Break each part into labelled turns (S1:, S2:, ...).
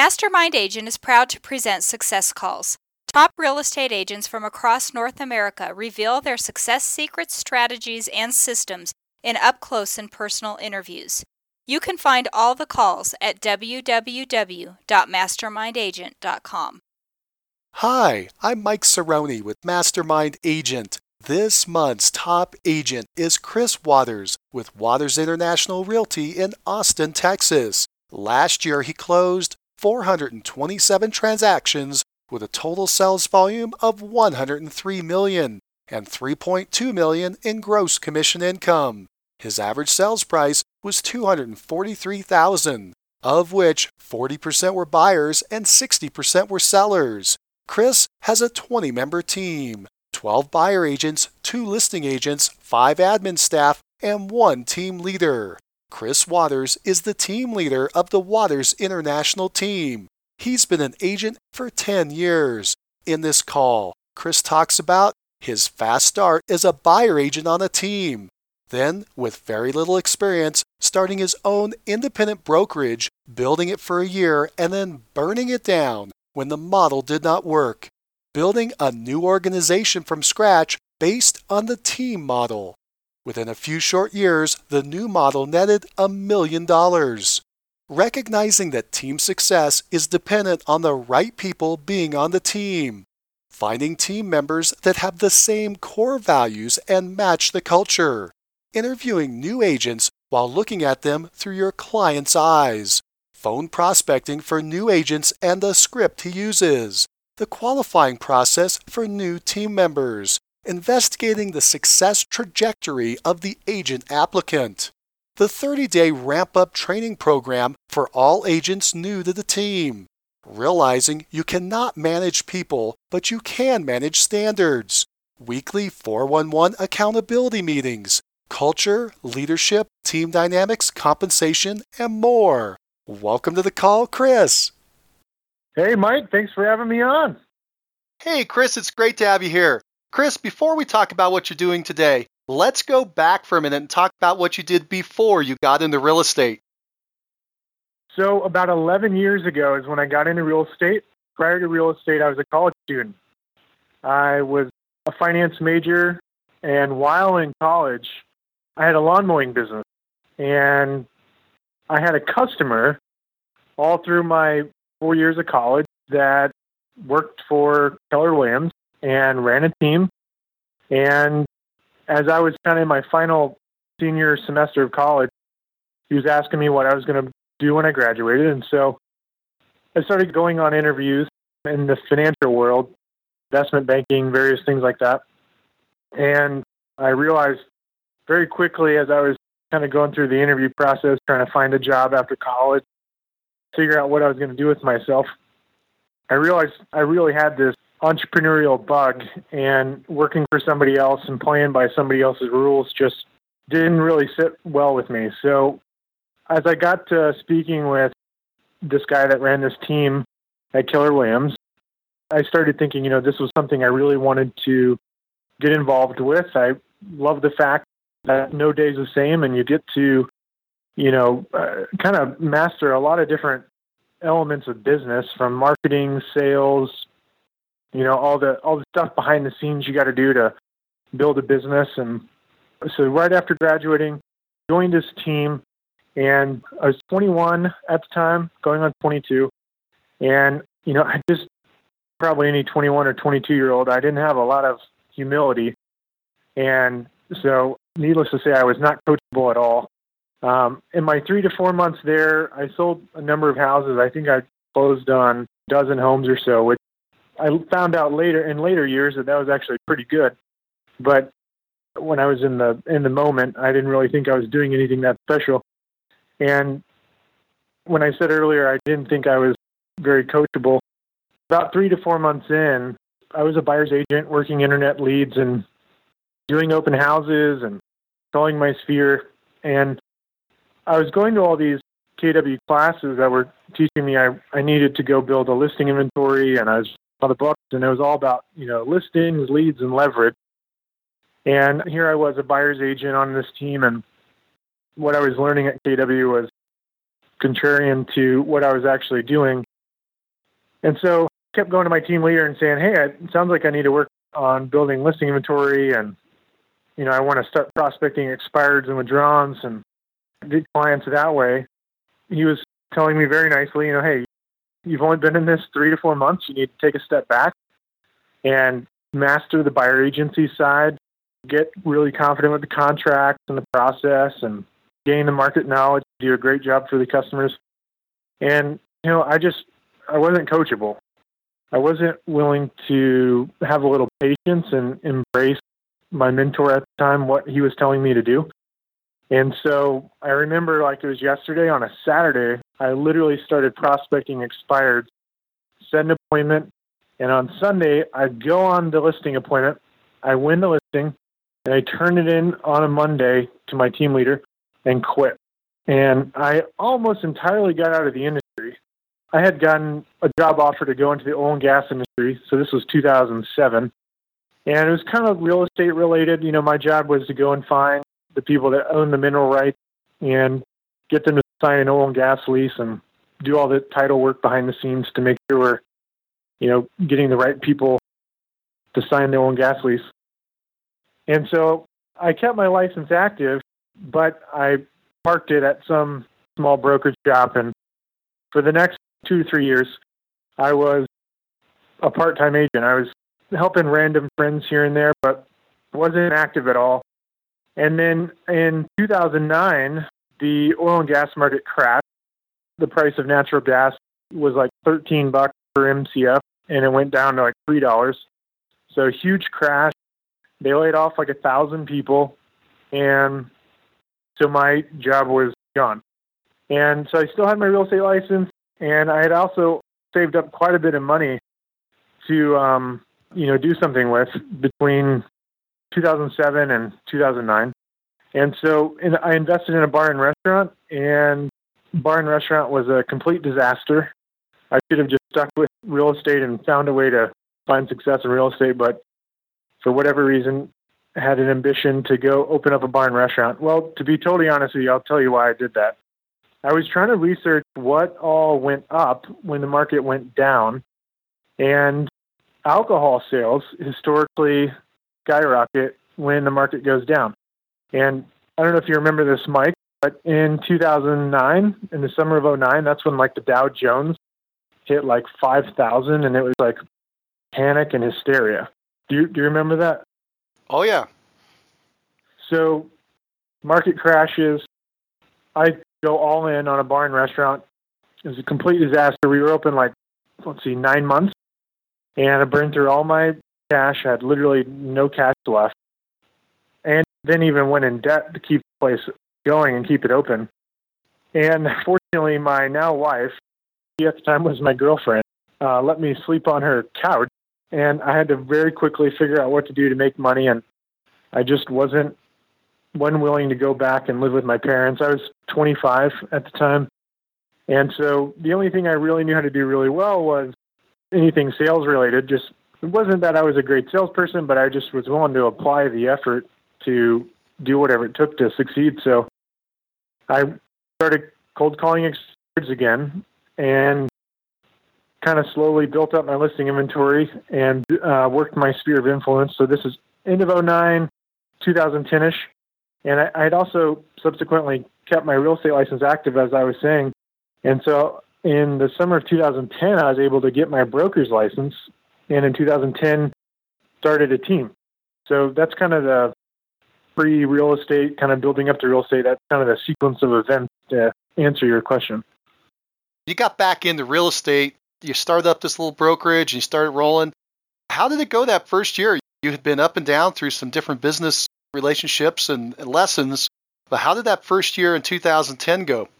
S1: Mastermind Agent is proud to present Success Calls. Top real estate agents from across North America reveal their success secrets, strategies, and systems in up-close and personal interviews. You can find all the calls at www.mastermindagent.com.
S2: Hi, I'm Mike Cerrone with Mastermind Agent. This month's top agent is Chris Waters with Waters International Realty in Austin, Texas. Last year, he closed 427 transactions with a total sales volume of $103 million and $3.2 million in gross commission income. His average sales price was $243,000, of which 40% were buyers and 60% were sellers. Chris has a 20-member team, 12 buyer agents, 2 listing agents, 5 admin staff, and 1 team leader. Chris Waters is the team leader of the Waters International team. He's been an agent for 10 years. In this call, Chris talks about his fast start as a buyer agent on a team. Then, with very little experience, starting his own independent brokerage, building it for a year, and then burning it down when the model did not work. Building a new organization from scratch based on the team model. Within a few short years, the new model netted $1 million. Recognizing that team success is dependent on the right people being on the team. Finding team members that have the same core values and match the culture. Interviewing new agents while looking at them through your client's eyes. Phone prospecting for new agents and the script he uses. The qualifying process for new team members. Investigating the success trajectory of the agent applicant. The 30-day ramp-up training program for all agents new to the team. Realizing you cannot manage people, but you can manage standards. Weekly 411 accountability meetings. Culture, leadership, team dynamics, compensation, and more. Welcome to the call, Chris.
S3: Hey, Mike. Thanks for having me on.
S2: Hey, Chris. It's great to have you here. Chris, before we talk about what you're doing today, let's go back for a minute and talk about what you did before you got into real estate.
S3: So about 11 years ago is when I got into real estate. Prior to real estate, I was a college student. I was a finance major, and while in college, I had a lawn mowing business. And I had a customer all through my 4 years of college that worked for Keller Williams and ran a team. And as I was kind of in my final senior semester of college, he was asking me what I was going to do when I graduated. And so I started going on interviews in the financial world, investment banking, various things like that. And I realized very quickly as I was kind of going through the interview process, trying to find a job after college, figure out what I was going to do with myself, I realized I really had this entrepreneurial bug, and working for somebody else and playing by somebody else's rules just didn't really sit well with me. So as I got to speaking with this guy that ran this team at Keller Williams, I started thinking, this was something I really wanted to get involved with. I love the fact that no day's the same, and you get to, kind of master a lot of different elements of business, from marketing, sales, all the stuff behind the scenes you got to do to build a business. And so right after graduating, joined this team, and I was 21 at the time, going on 22. And, I just, probably any 21 or 22-year-old, I didn't have a lot of humility. And so needless to say, I was not coachable at all. In my 3 to 4 months there, I sold a number of houses. I think I closed on a dozen homes or so, which I found out in later years that was actually pretty good. But when I was in the moment, I didn't really think I was doing anything that special. And when I said earlier I didn't think I was very coachable, about 3 to 4 months in, I was a buyer's agent working internet leads and doing open houses and selling my sphere. And I was going to all these KW classes that were teaching me I needed to go build a listing inventory, and I was on the books, and it was all about, listings, leads, and leverage. And here I was, a buyer's agent on this team, and what I was learning at KW was contrarian to what I was actually doing. And so I kept going to my team leader and saying, hey, it sounds like I need to work on building listing inventory, and I want to start prospecting expireds and withdrawals and get clients that way. He was telling me very nicely, hey, you've only been in this 3 to 4 months. You need to take a step back and master the buyer agency side, get really confident with the contracts and the process, and gain the market knowledge, do a great job for the customers. And, I wasn't coachable. I wasn't willing to have a little patience and embrace my mentor at the time, what he was telling me to do. And so I remember like it was yesterday, on a Saturday, I literally started prospecting expired, set an appointment, and on Sunday, I'd go on the listing appointment, I win the listing, and I turn it in on a Monday to my team leader and quit. And I almost entirely got out of the industry. I had gotten a job offer to go into the oil and gas industry, so this was 2007. And it was kind of real estate related. My job was to go and find the people that own the mineral rights and get them to sign an oil and gas lease and do all the title work behind the scenes to make sure we're, getting the right people to sign the oil and gas lease. And so I kept my license active, but I parked it at some small brokerage shop. And for the next 2 to 3 years, I was a part-time agent. I was helping random friends here and there, but wasn't active at all. And then in 2009, the oil and gas market crashed. The price of natural gas was like $13 per MCF, and it went down to like $3. So a huge crash. They laid off like 1,000 people, and so my job was gone. And so I still had my real estate license, and I had also saved up quite a bit of money to, do something with between 2007 and 2009. And so I invested in a bar and restaurant, and bar and restaurant was a complete disaster. I should have just stuck with real estate and found a way to find success in real estate, but for whatever reason, I had an ambition to go open up a bar and restaurant. Well, to be totally honest with you, I'll tell you why I did that. I was trying to research what all went up when the market went down, and alcohol sales historically skyrocket when the market goes down. And I don't know if you remember this, Mike, but in 2009, in the summer of 2009, that's when like the Dow Jones hit like 5,000, and it was like panic and hysteria. Do you remember that?
S2: Oh, yeah.
S3: So market crashes. I go all in on a bar and restaurant. It was a complete disaster. We were open 9 months, and I burned through all my cash. I had literally no cash left, and then even went in debt to keep the place going and keep it open. And fortunately, my now wife, she at the time was my girlfriend, let me sleep on her couch. And I had to very quickly figure out what to do to make money. And I just wasn't willing to go back and live with my parents. I was 25 at the time. And so the only thing I really knew how to do really well was anything sales related. It wasn't that I was a great salesperson, but I just was willing to apply the effort to do whatever it took to succeed. So I started cold calling experts again, and kind of slowly built up my listing inventory and worked my sphere of influence. So this is end of 2009, 2010-ish. And I had also subsequently kept my real estate license active, as I was saying. And so in the summer of 2010, I was able to get my broker's license. And in 2010, started a team. So that's kind of the pre-real estate, kind of building up to real estate. That's kind of the sequence of events to answer your question.
S2: You got back into real estate. You started up this little brokerage and you started rolling. How did it go that first year? You had been up and down through some different business relationships and lessons, but how did that first year in 2010 go?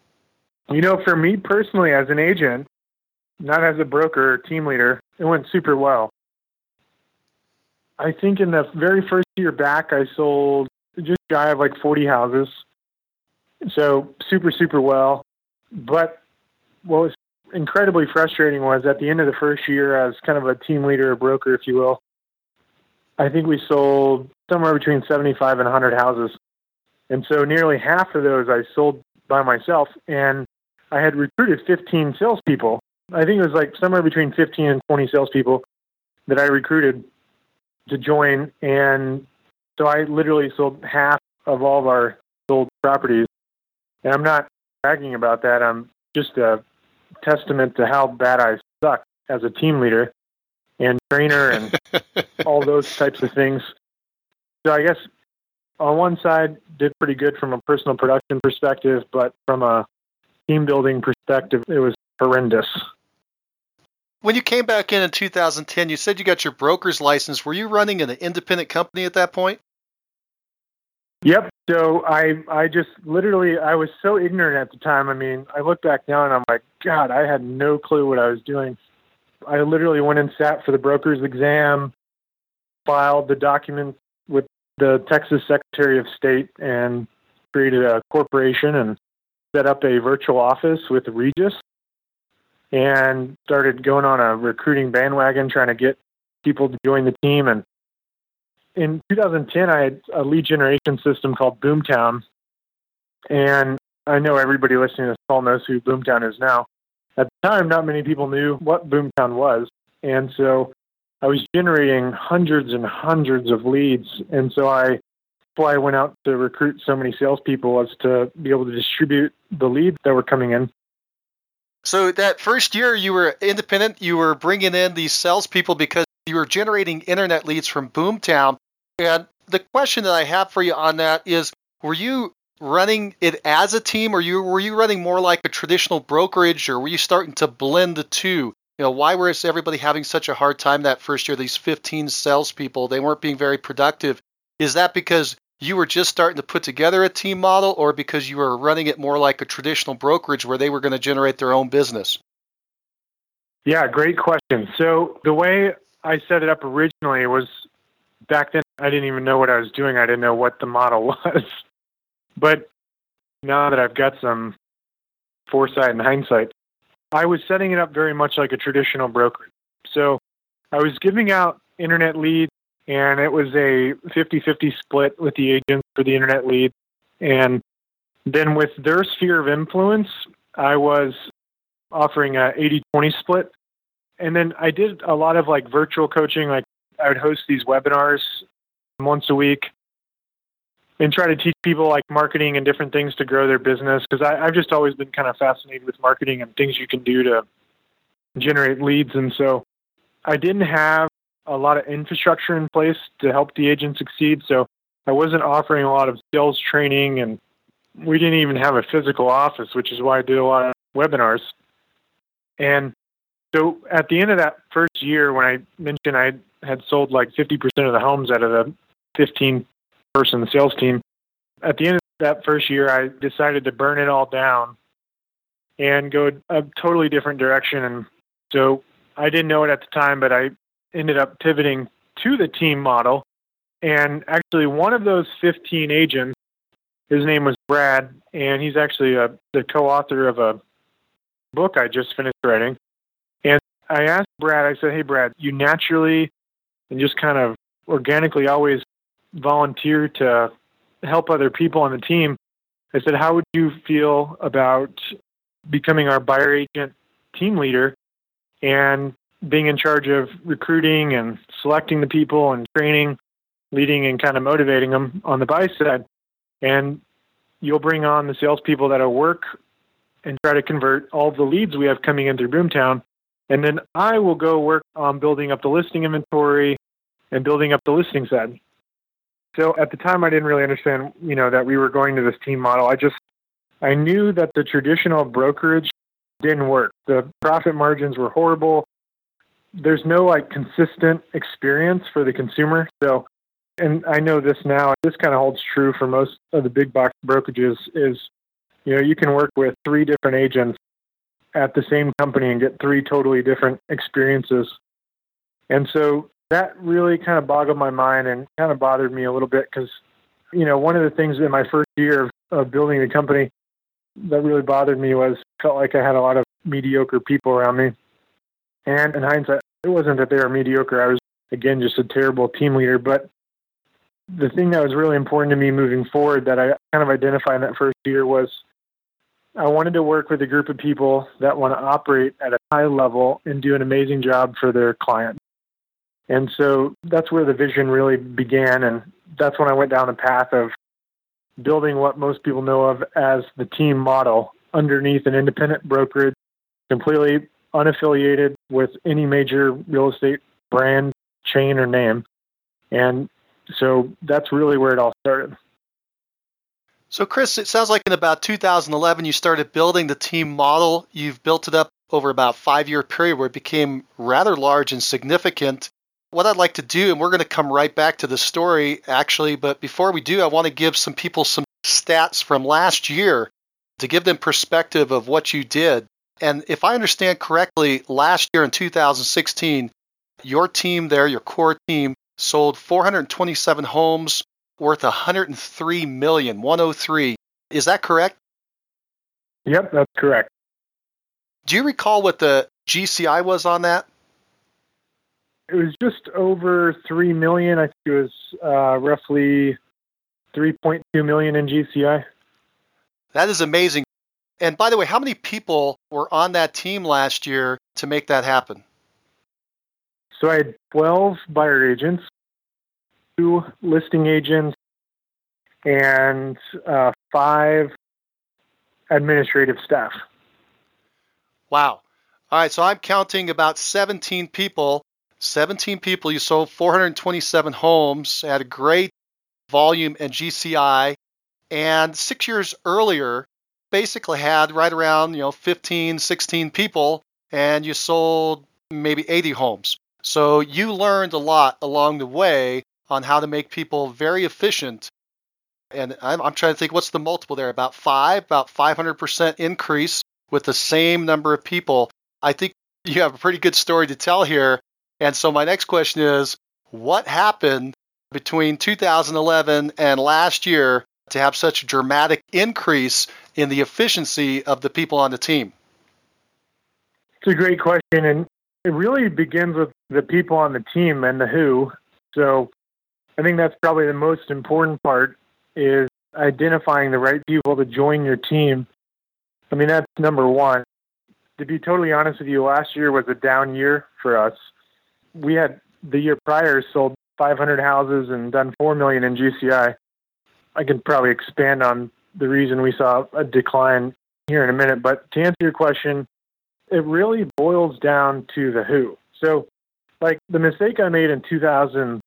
S3: For me personally, as an agent, not as a broker or team leader, it went super well. I think in the very first year back, I sold just shy of 40 houses. So super, super well. But what was incredibly frustrating was at the end of the first year, as kind of a team leader or broker, if you will, I think we sold somewhere between 75 and 100 houses. And so nearly half of those I sold by myself. And I had recruited 15 salespeople I think it was like somewhere between 15 and 20 salespeople that I recruited to join. And so I literally sold half of all of our sold properties. And I'm not bragging about that. I'm just a testament to how bad I suck as a team leader and trainer and all those types of things. So I guess on one side, did pretty good from a personal production perspective, but from a team building perspective, it was horrendous.
S2: When you came back in 2010, you said you got your broker's license. Were you running an independent company at that point?
S3: Yep. So I just literally, I was so ignorant at the time. I mean, I look back now and I'm like, God, I had no clue what I was doing. I literally went and sat for the broker's exam, filed the documents with the Texas Secretary of State, and created a corporation and set up a virtual office with Regis, and started going on a recruiting bandwagon trying to get people to join the team. And in 2010, I had a lead generation system called Boomtown. And I know everybody listening to this call knows who Boomtown is now. At the time, not many people knew what Boomtown was. And so I was generating hundreds and hundreds of leads. And so that's why I went out to recruit so many salespeople, was to be able to distribute the leads that were coming in.
S2: So that first year you were independent, you were bringing in these salespeople because you were generating internet leads from Boomtown. And the question that I have for you on that is, were you running it as a team, or were you running more like a traditional brokerage, or were you starting to blend the two? Why was everybody having such a hard time that first year? These 15 salespeople, they weren't being very productive. Is that because you were just starting to put together a team model, or because you were running it more like a traditional brokerage where they were going to generate their own business?
S3: Yeah, great question. So the way I set it up originally was, back then I didn't even know what I was doing. I didn't know what the model was. But now that I've got some foresight and hindsight, I was setting it up very much like a traditional brokerage. So I was giving out internet leads, and it was a 50-50 split with the agents for the internet lead. And then with their sphere of influence, I was offering a 80-20 split. And then I did a lot of like virtual coaching. Like I would host these webinars once a week and try to teach people like marketing and different things to grow their business. Because I've just always been kind of fascinated with marketing and things you can do to generate leads. And so I didn't have a lot of infrastructure in place to help the agent succeed. So I wasn't offering a lot of sales training, and we didn't even have a physical office, which is why I did a lot of webinars. And so at the end of that first year, when I mentioned I had sold like 50% of the homes out of the 15-person sales team, at the end of that first year, I decided to burn it all down and go a totally different direction. And so I didn't know it at the time, but I ended up pivoting to the team model. And actually, one of those 15 agents, his name was Brad, and he's actually the co-author of a book I just finished writing. And I asked Brad, I said, hey, Brad, you naturally and just kind of organically always volunteer to help other people on the team. I said, how would you feel about becoming our buyer agent team leader and being in charge of recruiting and selecting the people and training, leading and kind of motivating them on the buy side? And you'll bring on the salespeople that'll work and try to convert all the leads we have coming in through Boomtown. And then I will go work on building up the listing inventory and building up the listing side. So at the time, I didn't really understand, that we were going to this team model. I knew that the traditional brokerage didn't work. The profit margins were horrible. There's no consistent experience for the consumer. So, and I know this now, this kind of holds true for most of the big box brokerages is, you can work with 3 different agents at the same company and get 3 totally different experiences. And so that really kind of boggled my mind and kind of bothered me a little bit because, one of the things in my first year of building the company that really bothered me was felt like I had a lot of mediocre people around me. And in hindsight, it wasn't that they were mediocre. I was, again, just a terrible team leader. But the thing that was really important to me moving forward that I kind of identified in that first year was I wanted to work with a group of people that want to operate at a high level and do an amazing job for their clients. And so that's where the vision really began. And that's when I went down the path of building what most people know of as the team model underneath an independent brokerage, completely unaffiliated with any major real estate brand, chain, or name. And so that's really where it all started.
S2: So, Chris, it sounds like in about 2011, you started building the team model. You've built it up over about a 5-year period where it became rather large and significant. What I'd like to do, and we're going to come right back to the story, actually, but before we do, I want to give some people some stats from last year to give them perspective of what you did. And if I understand correctly, last year in 2016, your team there, your core team, sold 427 homes worth $103 million, 103. Is that correct?
S3: Yep, that's correct.
S2: Do you recall what the GCI was on that?
S3: It was just over $3 million. I think it was roughly $3.2 million in GCI.
S2: That is amazing. And by the way, how many people were on that team last year to make that happen?
S3: So I had 12 buyer agents, 2 listing agents, and 5 administrative staff.
S2: Wow. All right, so I'm counting about 17 people. 17 people, you sold 427 homes, had a great volume in GCI, and 6 years earlier, basically had right around 15, 16 people, and you sold maybe 80 homes. So you learned a lot along the way on how to make people very efficient. And I'm trying to think, what's the multiple there? About 500% increase with the same number of people. I think you have a pretty good story to tell here. And so my next question is, what happened between 2011 and last year to have such a dramatic increase in the efficiency of the people on the team?
S3: It's a great question, and it really begins with the people on the team and the who. So I think that's probably the most important part, is identifying the right people to join your team. I mean, that's number one. To be totally honest with you, last year was a down year for us. We had the year prior sold 500 houses and done $4 million in GCI. I can probably expand on the reason we saw a decline here in a minute. But to answer your question, it really boils down to the who. So, like, the mistake I made in 2010,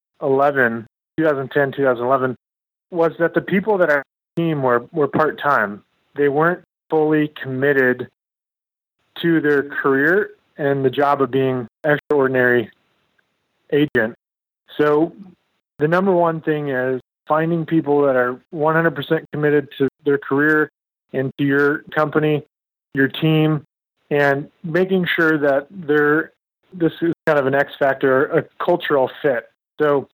S3: 2011, was that the people that our team were part-time. They weren't fully committed to their career and the job of being extraordinary agent. So the number one thing is finding people that are 100% committed to their career and to your company, your team, and making sure that this is kind of an X factor, a cultural fit. So,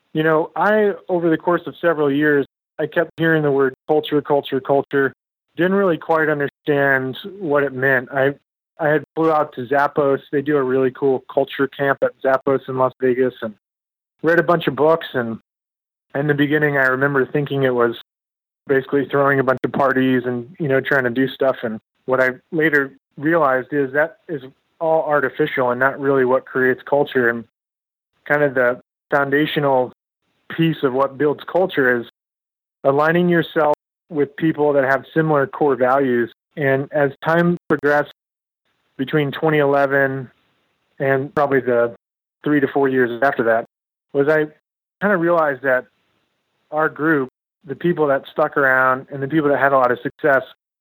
S3: over the course of several years, I kept hearing the word culture. Didn't really quite understand what it meant. I had flew out to Zappos. They do a really cool culture camp at Zappos in Las Vegas, and read a bunch of books. And in the beginning, I remember thinking it was basically throwing a bunch of parties and, trying to do stuff. And what I later realized is that is all artificial and not really what creates culture. And kind of the foundational piece of what builds culture is aligning yourself with people that have similar core values. And as time progressed between 2011 and probably the 3 to 4 years after that, was I kind of realized that our group, the people that stuck around and the people that had a lot of success,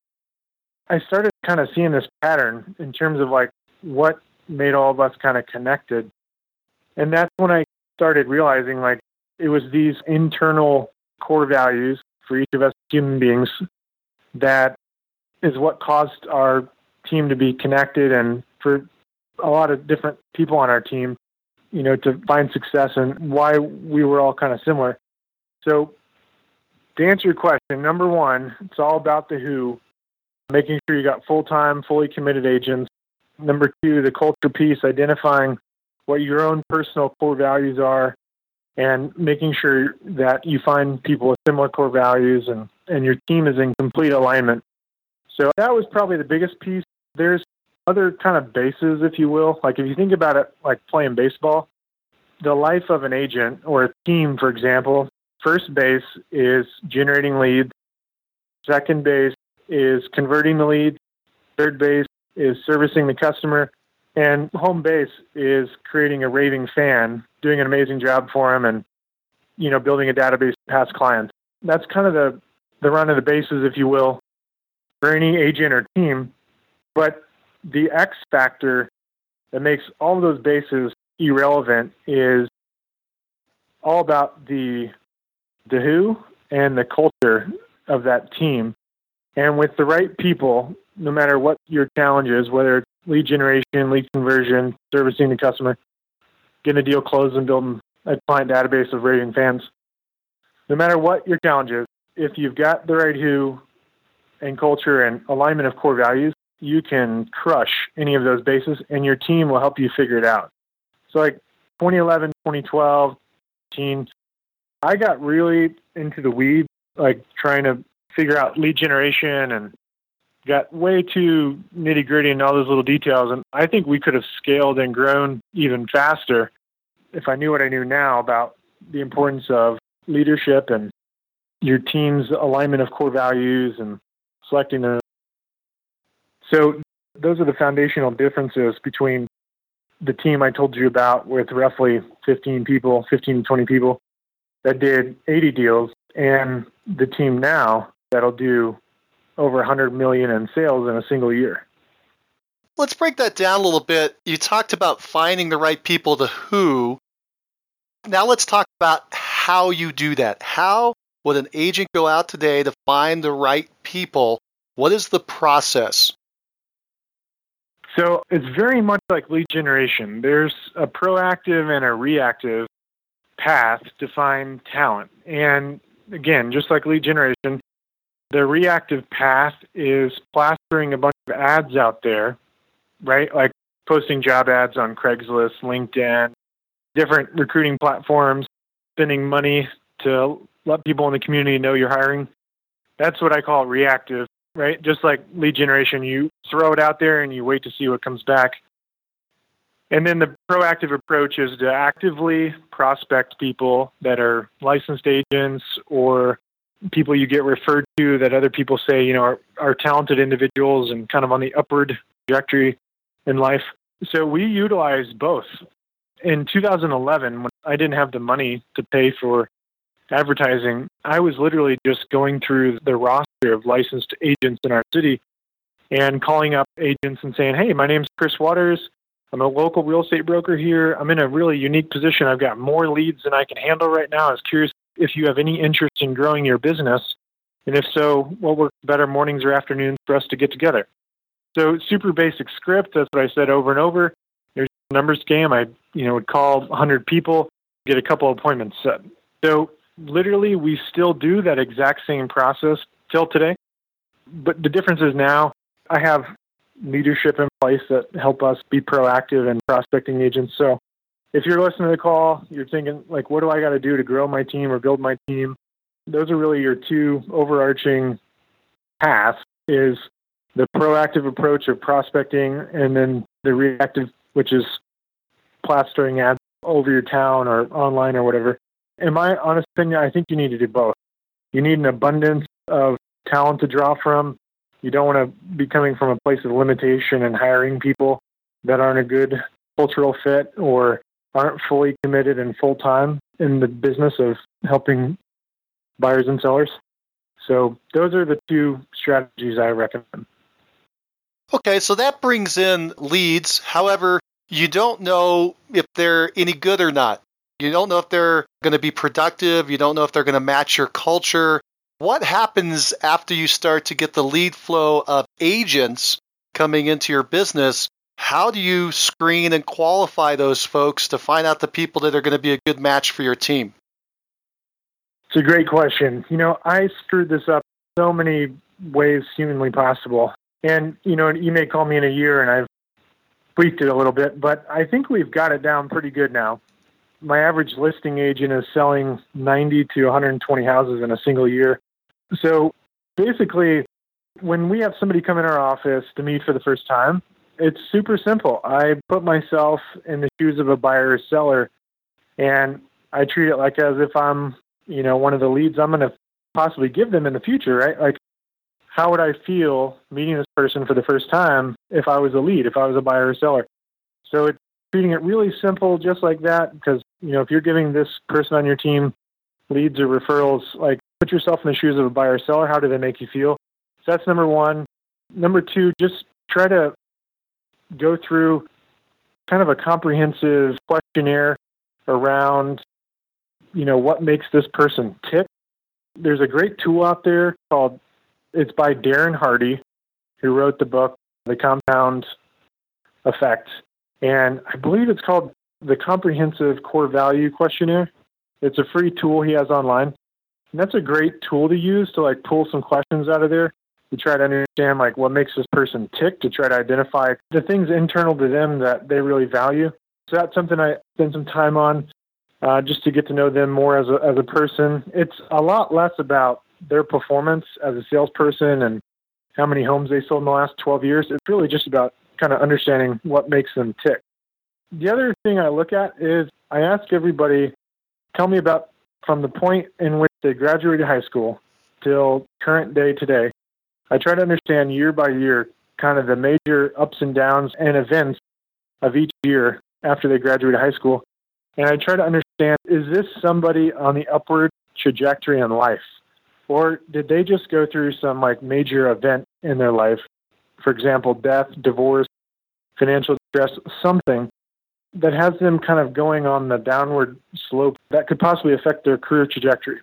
S3: I started kind of seeing this pattern in terms of like what made all of us kind of connected. And that's when I started realizing like it was these internal core values for each of us human beings that is what caused our team to be connected, and for a lot of different people on our team, to find success, and why we were all kind of similar. So to answer your question, number one, it's all about the who, making sure you got full-time, fully committed agents. Number two, the culture piece, identifying what your own personal core values are and making sure that you find people with similar core values and your team is in complete alignment. So that was probably the biggest piece. There's other kind of bases, if you will. Like if you think about it like playing baseball, the life of an agent or a team, for example, first base is generating leads. Second base is converting the leads. Third base is servicing the customer. And home base is creating a raving fan, doing an amazing job for him and, building a database of past clients. That's kind of the run of the bases, if you will, for any agent or team. But the X factor that makes all of those bases irrelevant is all about the who and the culture of that team. And with the right people, no matter what your challenge is, whether it's lead generation, lead conversion, servicing the customer, getting a deal closed and building a client database of raving fans, no matter what your challenge is, if you've got the right who and culture and alignment of core values, you can crush any of those bases and your team will help you figure it out. So like 2011, 2012, I got really into the weeds, like trying to figure out lead generation and got way too nitty gritty in all those little details. And I think we could have scaled and grown even faster if I knew what I knew now about the importance of leadership and your team's alignment of core values and selecting them. So those are the foundational differences between the team I told you about with roughly 15 to 20 people that did 80 deals and the team now that'll do over 100 million in sales in a single year.
S2: Let's break that down a little bit. You talked about finding the right people, the who. Now let's talk about how you do that. How would an agent go out today to find the right people? What is the process?
S3: So it's very much like lead generation. There's a proactive and a reactive path to find talent. And again, just like lead generation, the reactive path is plastering a bunch of ads out there, right? Like posting job ads on Craigslist, LinkedIn, different recruiting platforms, spending money to let people in the community know you're hiring. That's what I call reactive, right? Just like lead generation, you throw it out there and you wait to see what comes back. And then the proactive approach is to actively prospect people that are licensed agents or people you get referred to that other people say, are talented individuals and kind of on the upward trajectory in life. So we utilize both. In 2011, when I didn't have the money to pay for advertising, I was literally just going through the roster of licensed agents in our city and calling up agents and saying, hey, my name's Chris Waters. I'm a local real estate broker here. I'm in a really unique position. I've got more leads than I can handle right now. I was curious if you have any interest in growing your business. And if so, what works better, mornings or afternoons for us to get together? So super basic script. That's what I said over and over. There's a numbers game. I would call 100 people, get a couple appointments set. So literally, we still do that exact same process till today. But the difference is now I have leadership in place that help us be proactive in prospecting agents. So if you're listening to the call, you're thinking, like, what do I got to do to grow my team or build my team? Those are really your two overarching paths, is the proactive approach of prospecting and then the reactive, which is plastering ads over your town or online or whatever. In my honest opinion, I think you need to do both. You need an abundance of talent to draw from. You don't want to be coming from a place of limitation and hiring people that aren't a good cultural fit or aren't fully committed and full-time in the business of helping buyers and sellers. So those are the two strategies I recommend.
S2: Okay, so that brings in leads. However, you don't know if they're any good or not. You don't know if they're going to be productive. You don't know if they're going to match your culture. What happens after you start to get the lead flow of agents coming into your business? How do you screen and qualify those folks to find out the people that are going to be a good match for your team?
S3: It's a great question. I screwed this up so many ways humanly possible. And, you may call me in a year and I've tweaked it a little bit, but I think we've got it down pretty good now. My average listing agent is selling 90 to 120 houses in a single year. So basically, When we have somebody come in our office to meet for the first time, it's super simple. I put myself in the shoes of a buyer or seller, and I treat it like as if I'm, one of the leads I'm going to possibly give them in the future, right? Like, how would I feel meeting this person for the first time if I was a lead, if I was a buyer or seller? So it's treating it really simple, just like that, because, if you're giving this person on your team leads or referrals, like, put yourself in the shoes of a buyer or seller. How do they make you feel? So that's number one. Number two, just try to go through kind of a comprehensive questionnaire around, what makes this person tick. There's a great tool out there it's by Darren Hardy, who wrote the book, The Compound Effect. And I believe it's called the Comprehensive Core Value Questionnaire. It's a free tool he has online. And that's a great tool to use to pull some questions out of there to try to understand what makes this person tick, to try to identify the things internal to them that they really value. So that's something I spend some time on just to get to know them more as a person. It's a lot less about their performance as a salesperson and how many homes they sold in the last 12 years. It's really just about kind of understanding what makes them tick. The other thing I look at is I ask everybody, tell me about from the point in which they graduated high school till current day today. I try to understand year by year kind of the major ups and downs and events of each year after they graduated high school. And I try to understand, is this somebody on the upward trajectory in life? Or did they just go through some major event in their life? For example, death, divorce, financial distress, something that has them kind of going on the downward slope that could possibly affect their career trajectory.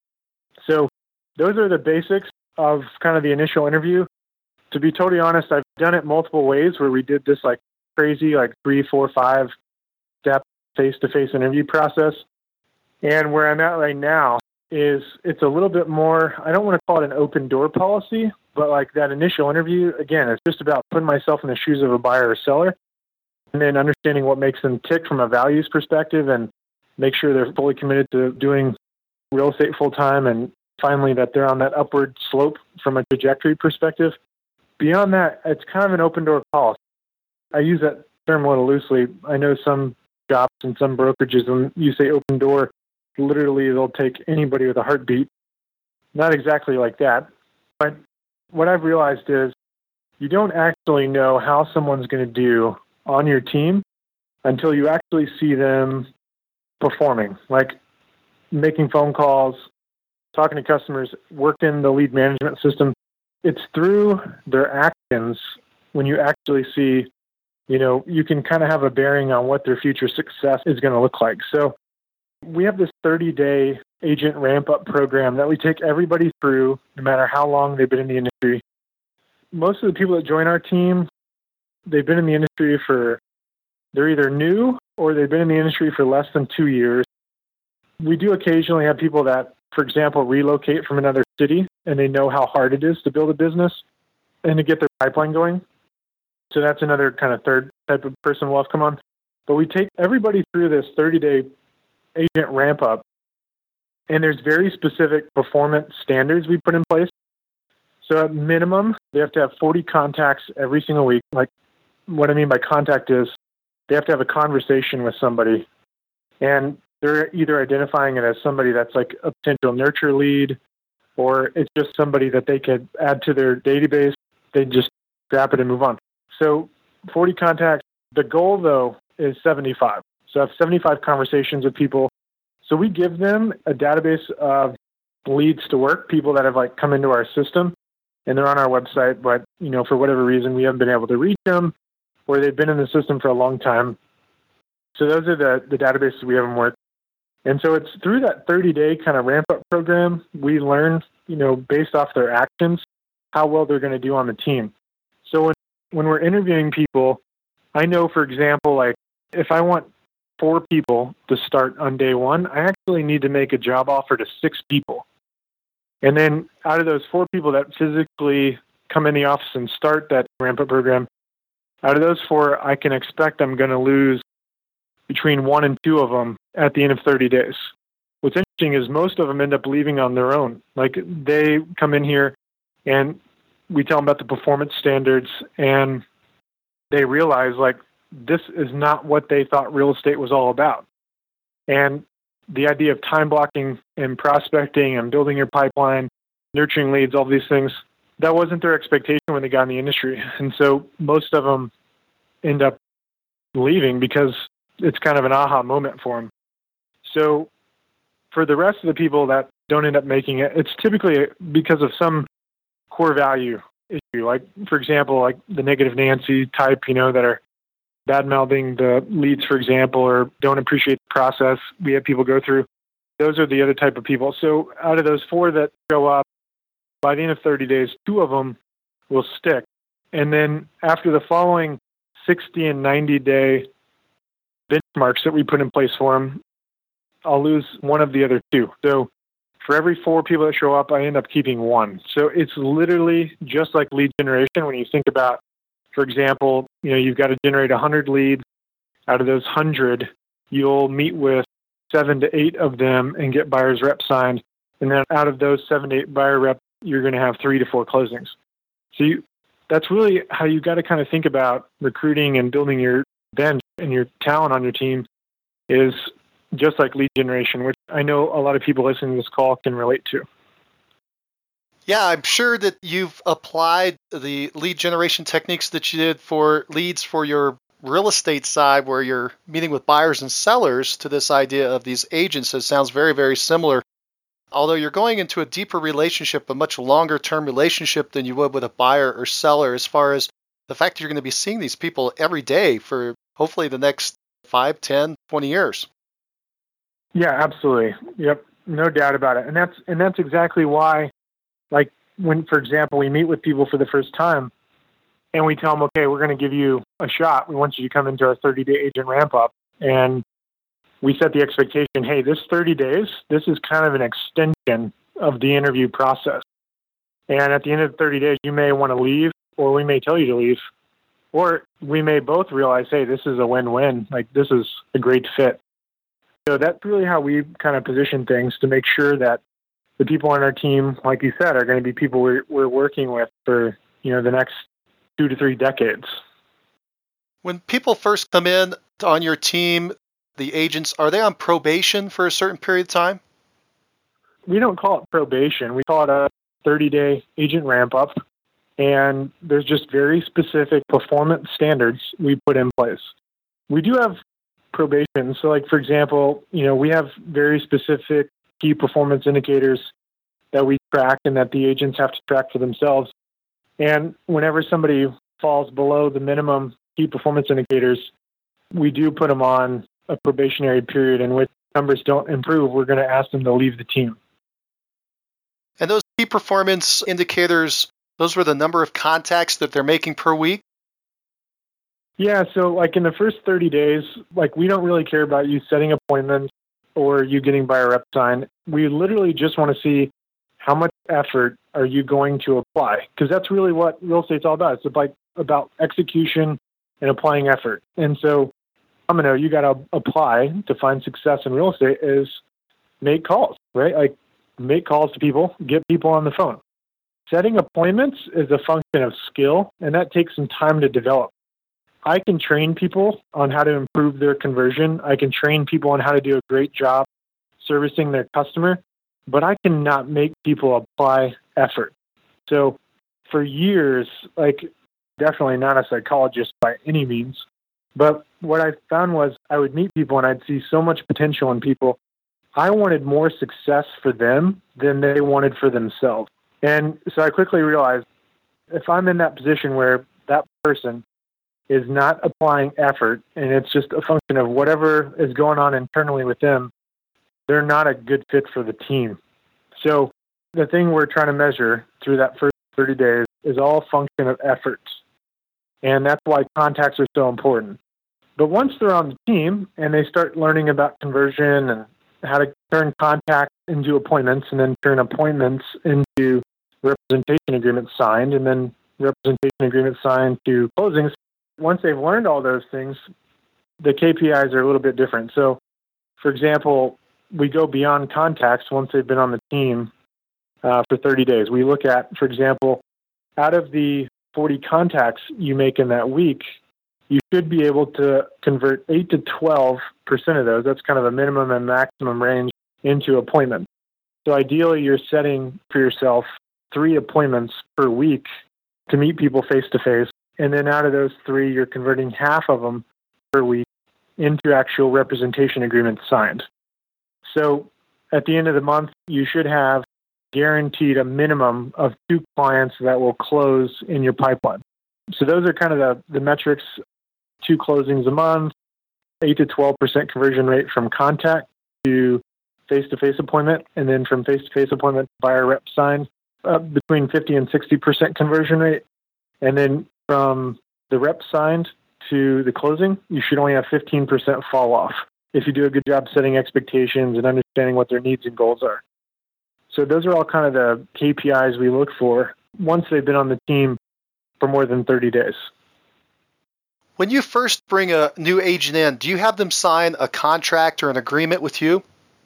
S3: So those are the basics of kind of the initial interview. To be totally honest, I've done it multiple ways where we did this crazy 3, 4, 5 step face-to-face interview process. And where I'm at right now is it's a little bit more, I don't want to call it an open door policy, but that initial interview, again, it's just about putting myself in the shoes of a buyer or seller and then understanding what makes them tick from a values perspective and make sure they're fully committed to doing real estate full time, and finally that they're on that upward slope from a trajectory perspective. Beyond that, it's kind of an open door policy. I use that term a little loosely. I know some shops and some brokerages, when you say open door, literally they'll take anybody with a heartbeat. Not exactly like that. But what I've realized is you don't actually know how someone's going to do on your team until you actually see them performing, making phone calls, talking to customers, working the lead management system. It's through their actions when you actually see, you can kind of have a bearing on what their future success is going to look like. So we have this 30-day agent ramp-up program that we take everybody through, no matter how long they've been in the industry. Most of the people that join our team, they've been in the industry they're either new or they've been in the industry for less than 2 years. We do occasionally have people that, for example, relocate from another city and they know how hard it is to build a business and to get their pipeline going. So that's another kind of third type of person we'll have come on. But we take everybody through this 30-day agent ramp up, and there's very specific performance standards we put in place. So at minimum, they have to have 40 contacts every single week. What I mean by contact is they have to have a conversation with somebody, and they're either identifying it as somebody that's a potential nurture lead, or it's just somebody that they could add to their database. They just grab it and move on. So 40 contacts. The goal, though, is 75. So I have 75 conversations with people. So we give them a database of leads to work, people that have come into our system, and they're on our website, but for whatever reason we haven't been able to reach them, or they've been in the system for a long time. So those are the databases we have them work. And so it's through that 30-day kind of ramp-up program, we learn, based off their actions, how well they're going to do on the team. So when we're interviewing people, I know, for example, if I want 4 people to start on day 1, I actually need to make a job offer to 6 people. And then out of those 4 people that physically come in the office and start that ramp-up program, out of those 4, I can expect I'm going to lose between 1 and 2 of them at the end of 30 days. What's interesting is most of them end up leaving on their own. They come in here and we tell them about the performance standards, and they realize like this is not what they thought real estate was all about. And the idea of time blocking and prospecting and building your pipeline, nurturing leads, all these things, that wasn't their expectation when they got in the industry. And so most of them end up leaving because it's kind of an aha moment for them. So for the rest of the people that don't end up making it, it's typically because of some core value issue. Like, for example, like the negative Nancy type, that are bad-mouthing the leads, for example, or don't appreciate the process we have people go through. Those are the other type of people. So out of those 4 that show up, by the end of 30 days, 2 of them will stick. And then after the following 60 and 90-day benchmarks that we put in place for them, I'll lose one of the other 2. So for every 4 people that show up, I end up keeping 1. So it's literally just like lead generation. When you think about, for example, you've got to generate 100 leads. Out of those 100, you'll meet with 7 to 8 of them and get buyer's rep signed. And then out of those 7 to 8 buyer reps, you're going to have 3 to 4 closings. So that's really how you got to kind of think about recruiting and building your bench and your talent on your team, is just like lead generation, which I know a lot of people listening to this call can relate to.
S2: Yeah, I'm sure that you've applied the lead generation techniques that you did for leads for your real estate side, where you're meeting with buyers and sellers, to this idea of these agents. It sounds very, very similar. Although you're going into a deeper relationship, a much longer term relationship than you would with a buyer or seller, as far as the fact that you're going to be seeing these people every day for hopefully the next 5, 10, 20 years.
S3: Yeah, absolutely. Yep. No doubt about it. And that's exactly why, like when, for example, we meet with people for the first time and we tell them, okay, we're going to give you a shot. We want you to come into our 30-day agent ramp up. And we set the expectation, hey, this 30 days, this is kind of an extension of the interview process. And at the end of the 30 days, you may want to leave, or we may tell you to leave, or we may both realize, hey, this is a win-win. Like, this is a great fit. So that's really how we kind of position things, to make sure that the people on our team, like you said, are going to be people we're working with for, the next 2 to 3 decades.
S2: When people first come in on your team, the agents, are they on probation for a certain period of time?
S3: We don't call it probation. We call it a 30-day agent ramp up. And there's just very specific performance standards we put in place. We do have probation. So like, for example, we have very specific key performance indicators that we track and that the agents have to track for themselves. And whenever somebody falls below the minimum key performance indicators, we do put them on a probationary period in which numbers don't improve. We're going to ask them to leave the team.
S2: And those key performance indicators, those were the number of contacts that they're making per week?
S3: Yeah, so like in the first 30 days, like we don't really care about you setting appointments or you getting buyer rep signed. We literally just want to see how much effort are you going to apply, because that's really what real estate's all about. It's about execution and applying effort. And so you got to apply to find success in real estate is make calls, right? Like make calls to people, get people on the phone. Setting appointments is a function of skill, and that takes some time to develop. I can train people on how to improve their conversion. I can train people on how to do a great job servicing their customer, but I cannot make people apply effort. So for years, like definitely not a psychologist by any means, but what I found was I would meet people and I'd see so much potential in people. I wanted more success for them than they wanted for themselves. And so I quickly realized if I'm in that position where that person is not applying effort and it's just a function of whatever is going on internally with them, they're not a good fit for the team. So the thing we're trying to measure through that first 30 days is all a function of effort. And that's why contacts are so important. But once they're on the team and they start learning about conversion and how to turn contacts into appointments and then turn appointments into representation agreements signed and then representation agreements signed to closings, once they've learned all those things, the KPIs are a little bit different. So, for example, we go beyond contacts once they've been on the team for 30 days. We look at, for example, out of the 40 contacts you make in that week, you should be able to convert 8 to 12% of those. That's kind of a minimum and maximum range into appointments. So ideally, you're setting for yourself 3 appointments per week to meet people face-to-face. And then out of those 3, you're converting half of them per week into actual representation agreements signed. So at the end of the month, you should have guaranteed a minimum of 2 clients that will close in your pipeline. So those are kind of the metrics: 2 closings a month, 8 to 12% conversion rate from contact to face-to-face appointment, and then from face-to-face appointment to buyer rep signed, between 50 and 60% conversion rate. And then from the rep signed to the closing, you should only have 15% fall off if you do a good job setting expectations and understanding what their needs and goals are. So those are all kind of the KPIs we look for once they've been on the team for more than 30 days.
S2: When you first bring a new agent in, do you have them sign a contract or an agreement with you?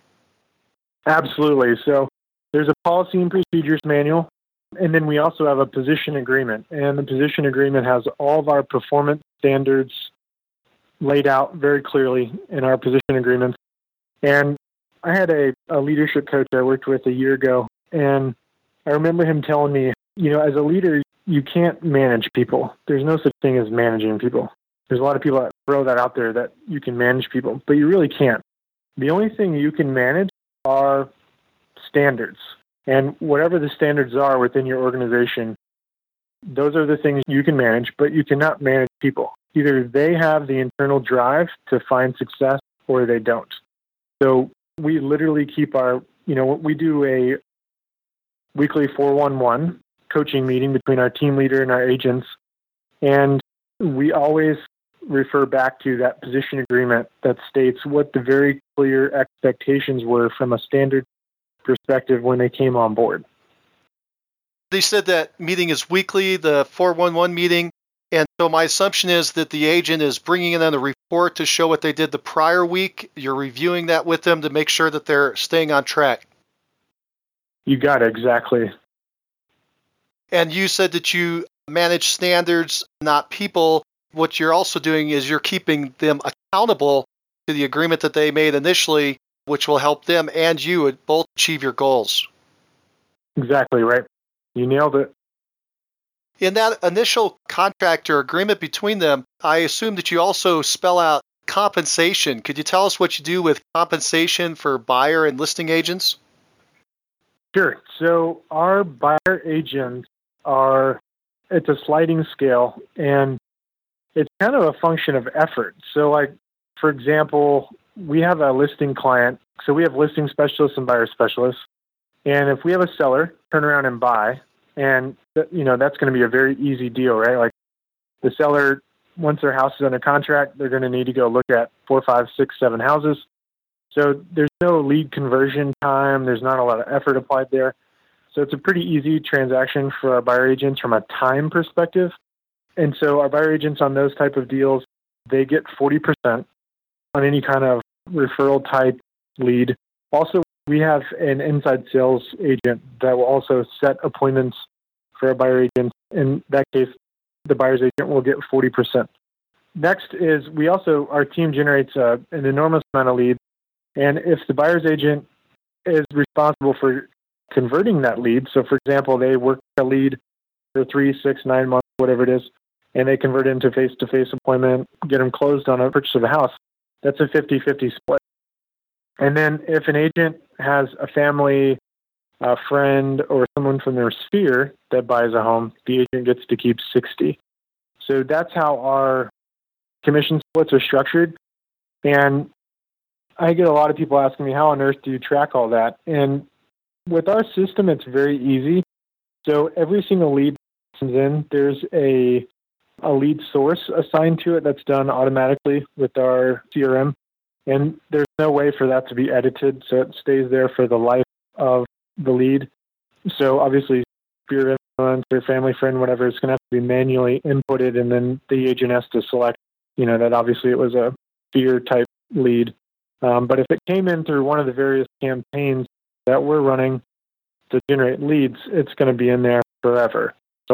S3: Absolutely. So there's a policy and procedures manual, and then we also have a position agreement. And the position agreement has all of our performance standards laid out very clearly in our position agreements. And I had a leadership coach I worked with a year ago, and I remember him telling me, as a leader, you can't manage people. There's no such thing as managing people. There's a lot of people that throw that out there that you can manage people, but you really can't. The only thing you can manage are standards. And whatever the standards are within your organization, those are the things you can manage, but you cannot manage people. Either they have the internal drive to find success or they don't. So we literally keep we do a weekly 411 coaching meeting between our team leader and our agents. And we always refer back to that position agreement that states what the very clear expectations were from a standard perspective when they came on board.
S2: They said that meeting is weekly, the 411 meeting. And so my assumption is that the agent is bringing in a report to show what they did the prior week. You're reviewing that with them to make sure that they're staying on track.
S3: You got it, exactly.
S2: And you said that you manage standards, not people. What you're also doing is you're keeping them accountable to the agreement that they made initially, which will help them and you both achieve your goals.
S3: Exactly right. You nailed it.
S2: In that initial contract or agreement between them, I assume that you also spell out compensation. Could you tell us what you do with compensation for buyer and listing agents?
S3: Sure. So our buyer agents it's a sliding scale, and it's kind of a function of effort. So like, for example, we have a listing client. So we have listing specialists and buyer specialists. And if we have a seller turn around and buy, and that's going to be a very easy deal, right? Like the seller, once their house is under contract, they're going to need to go look at 4, 5, 6, 7 houses. So there's no lead conversion time. There's not a lot of effort applied there. So it's a pretty easy transaction for our buyer agents from a time perspective. And so our buyer agents on those type of deals, they get 40% on any kind of referral type lead. Also, we have an inside sales agent that will also set appointments for a buyer agent. In that case, the buyer's agent will get 40%. Next is our team generates an enormous amount of leads. And if the buyer's agent is responsible for converting that lead, so for example, they work a lead for 3, 6, 9 months, whatever it is, and they convert it into face-to-face appointment, get them closed on a purchase of a house, that's a 50-50 split. And then if an agent has a family, a friend, or someone from their sphere that buys a home, the agent gets to keep 60. So that's how our commission splits are structured. And I get a lot of people asking me, how on earth do you track all that? And with our system, it's very easy. So every single lead that comes in, there's a lead source assigned to it that's done automatically with our CRM. And there's no way for that to be edited, so it stays there for the life of the lead. So obviously, sphere of influence or family friend, whatever, it's going to have to be manually inputted, and then the agent has to select, that obviously it was a sphere type lead. But if it came in through one of the various campaigns that we're running to generate leads, it's going to be in there forever. So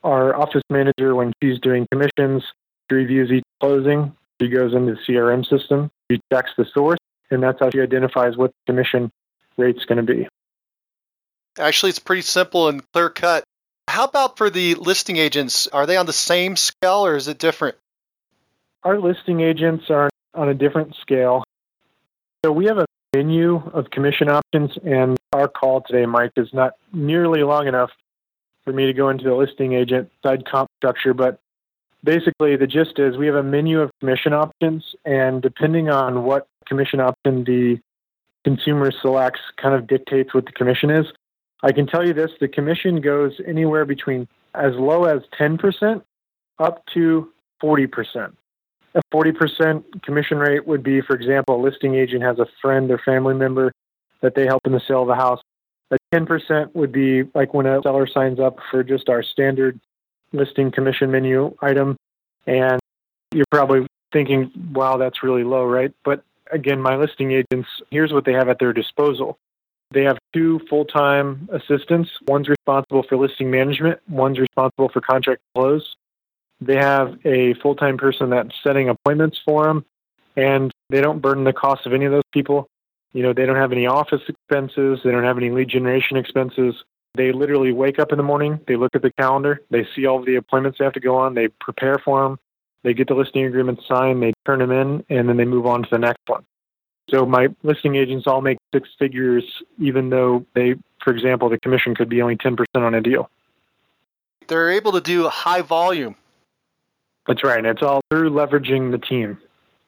S3: our office manager, when she's doing commissions, she reviews each closing. She goes into the CRM system. She checks the source, and that's how she identifies what the commission rate's going to be.
S2: Actually, it's pretty simple and clear cut. How about for the listing agents? Are they on the same scale or is it different?
S3: Our listing agents are on a different scale. So we have a menu of commission options, and our call today, Mike, is not nearly long enough for me to go into the listing agent side comp structure, but basically the gist is we have a menu of commission options, and depending on what commission option the consumer selects kind of dictates what the commission is. I can tell you this, the commission goes anywhere between as low as 10% up to 40%. A 40% commission rate would be, for example, a listing agent has a friend or family member that they help in the sale of a house. A 10% would be like when a seller signs up for just our standard listing commission menu item. And you're probably thinking, wow, that's really low, right? But again, my listing agents, here's what they have at their disposal. They have 2 full-time assistants. One's responsible for listing management. One's responsible for contract close. They have a full-time person that's setting appointments for them, and they don't burden the cost of any of those people. They don't have any office expenses. They don't have any lead generation expenses. They literally wake up in the morning. They look at the calendar. They see all of the appointments they have to go on. They prepare for them. They get the listing agreement signed. They turn them in, and then they move on to the next one. So my listing agents all make 6 figures, even though for example, the commission could be only 10% on a deal.
S2: They're able to do high volume.
S3: That's right. It's all through leveraging the team.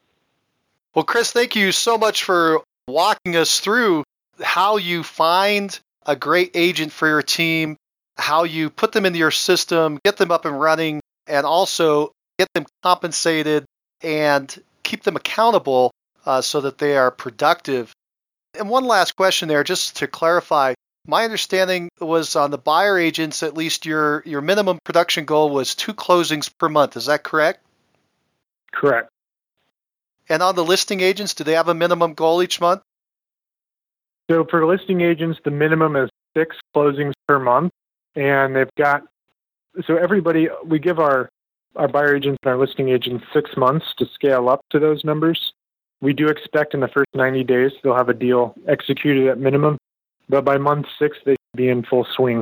S2: Well, Chris, thank you so much for walking us through how you find a great agent for your team, how you put them into your system, get them up and running, and also get them compensated and keep them accountable so that they are productive. And one last question there, just to clarify. My understanding was on the buyer agents, at least your minimum production goal was 2 closings per month. Is that correct?
S3: Correct.
S2: And on the listing agents, do they have a minimum goal each month?
S3: So for listing agents, the minimum is 6 closings per month. And we give our buyer agents and our listing agents 6 months to scale up to those numbers. We do expect in the first 90 days they'll have a deal executed at minimum, but by month 6 they should be in full swing.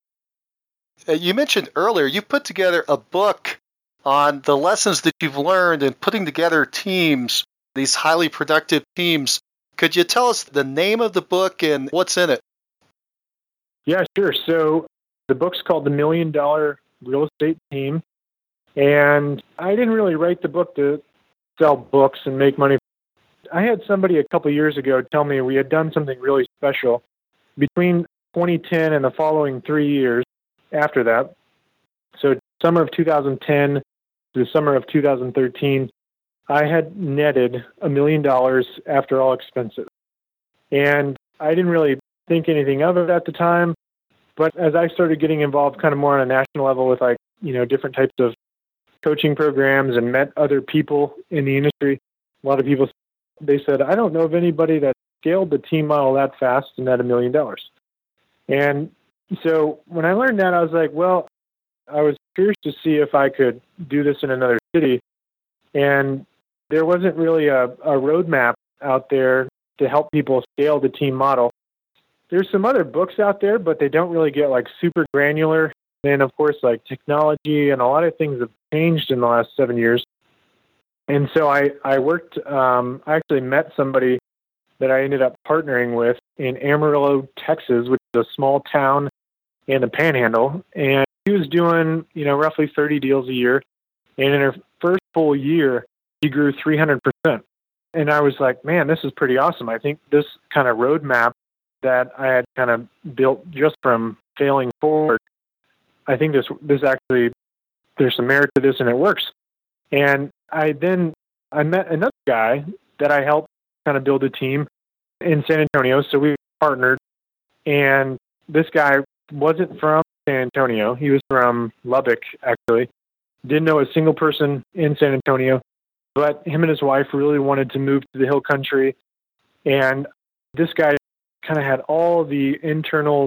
S2: You mentioned earlier you put together a book on the lessons that you've learned in putting together teams, these highly productive teams. Could you tell us the name of the book and what's in it?
S3: Yeah, sure. So the book's called The $1 Million Real Estate Team, and I didn't really write the book to sell books and make money. I had somebody a couple years ago tell me we had done something really special. Between 2010 and the following 3 years after that, so summer of 2010 to the summer of 2013, I had netted $1 million after all expenses. And I didn't really think anything of it at the time, but as I started getting involved kind of more on a national level with different types of coaching programs and met other people in the industry, a lot of people, they said, I don't know of anybody that scaled the team model that fast and net $1 million. And so when I learned that, I was like, well, I was curious to see if I could do this in another city. And there wasn't really a roadmap out there to help people scale the team model. There's some other books out there, but they don't really get super granular. And of course, technology and a lot of things have changed in the last 7 years. And so I worked, I actually met somebody that I ended up partnering with in Amarillo, Texas, which is a small town in the Panhandle. And he was doing, roughly 30 deals a year. And in her first full year, he grew 300%. And I was like, man, this is pretty awesome. I think this kind of roadmap that I had kind of built just from failing forward, I think this actually, there's some merit to this and it works. And I met another guy that I helped kind of build a team in San Antonio. So we partnered, and this guy wasn't from San Antonio. He was from Lubbock, actually. Didn't know a single person in San Antonio, but him and his wife really wanted to move to the Hill Country. And this guy kind of had all the internal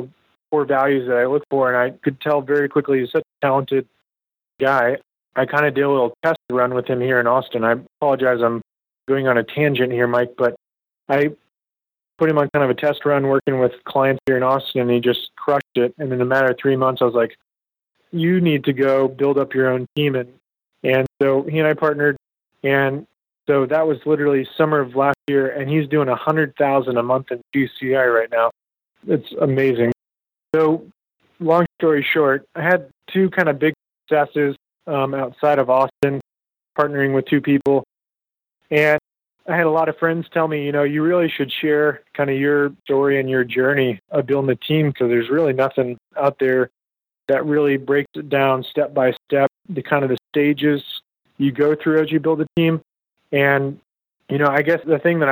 S3: core values that I look for, and I could tell very quickly he's such a talented guy. I kind of did a little test run with him here in Austin. I apologize, I'm going on a tangent here, Mike, but I put him on kind of a test run working with clients here in Austin, and he just crushed it. And in a matter of 3 months, I was like, you need to go build up your own team. And so he and I partnered, and so that was literally summer of last year, and he's doing $100,000 a month in GCI right now. It's amazing. So long story short, I had two kind of big successes outside of Austin, partnering with two people. And I had a lot of friends tell me, you really should share kind of your story and your journey of building a team, because there's really nothing out there that really breaks it down step by step, the kind of the stages you go through as you build a team. And, I guess the thing that